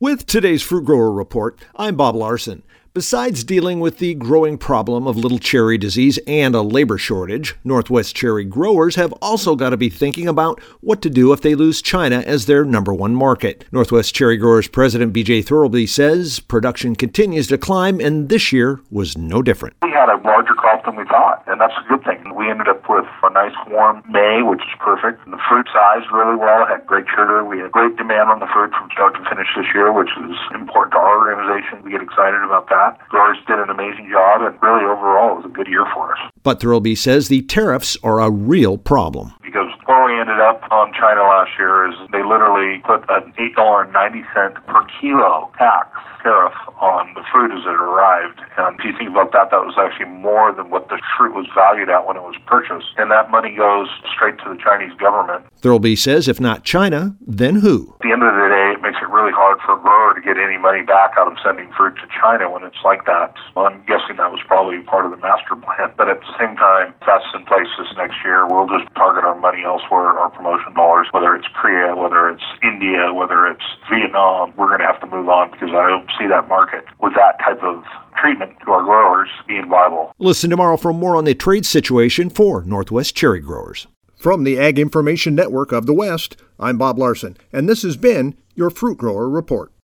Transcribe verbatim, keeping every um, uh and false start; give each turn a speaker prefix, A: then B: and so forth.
A: With today's Fruit Grower Report, I'm Bob Larson. Besides dealing with the growing problem of little cherry disease and a labor shortage, Northwest cherry growers have also got to be thinking about what to do if they lose China as their number one market. Northwest Cherry Growers President B J Thirlby says production continues to climb, and this year was no different.
B: We had a larger crop than we thought, and that's a good thing. We ended up with a nice warm May, which is perfect. And the fruit sized really well, had great sugar. We had great demand on the fruit from start to finish this year, which is important to our organization. We get excited about that. Growers did an amazing job, and really overall it was a good year for us.
A: But Thirlby says the tariffs are a real problem.
B: Because where we ended up on China last year is they literally put an eight dollars and ninety cents per kilo tax tariff on the fruit as it arrived. And if you think about that, that was actually more than what the fruit was valued at when it was purchased. And that money goes straight to the Chinese government.
A: Thirlby says if not China, then who?
B: At the end of the day, it makes it really hard for a grower to get any money back out of sending fruit to China when it's like that. Well, I'm guessing that was probably part of the master plan. But at the same time, if that's in place this next year, we'll just target our money elsewhere, our promotion dollars, whether it's Korea, whether it's India, whether it's Vietnam. We're going to have to move on because I don't see that market with that type of treatment to our growers being viable.
A: Listen tomorrow for more on the trade situation for Northwest cherry growers. From the Ag Information Network of the West, I'm Bob Larson, and this has been your Fruit Grower Report.